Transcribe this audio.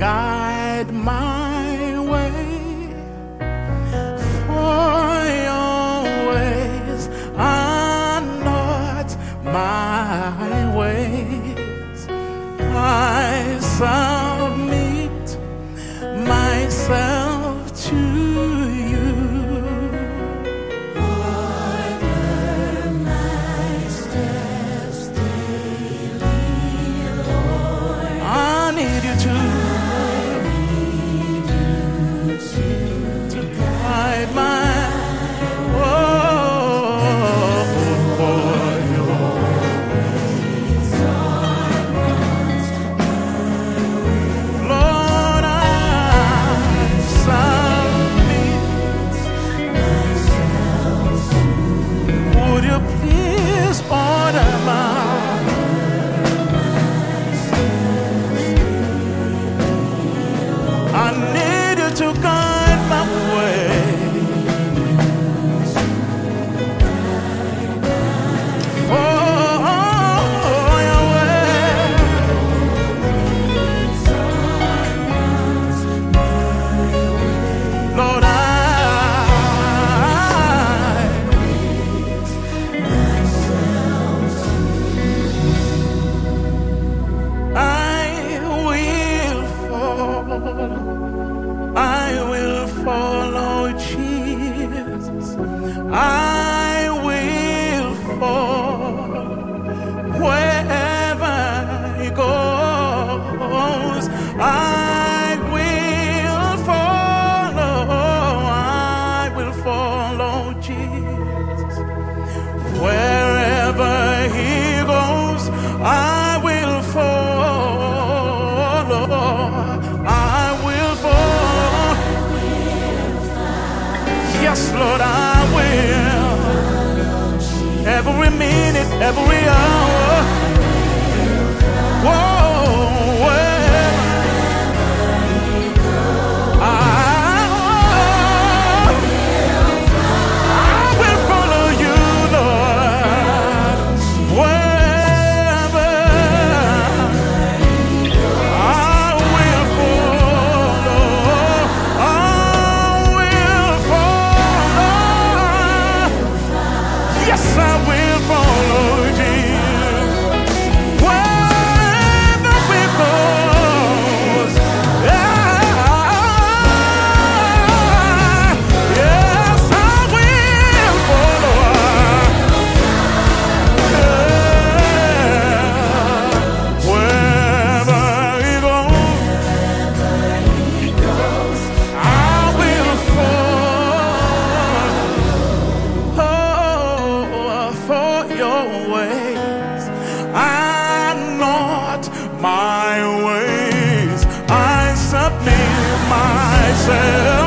guide my way, for your ways are not my ways. I submit myself to you. Order my steps daily, Lord. I need you to guide my to guide my way. Oh, your way. Lord, I will follow Jesus. I will follow wherever he goes. I will follow Jesus. Wherever he goes, I will follow. I will follow. Yes, Lord, I will. Every minute, every hour. Whoa, wherever I will follow you, Lord. Wherever I will follow. Yes, I will follow Jesus. Wherever we go, yes, I will follow. Wherever he goes, I will follow. For your ways are not my ways. I submit myself.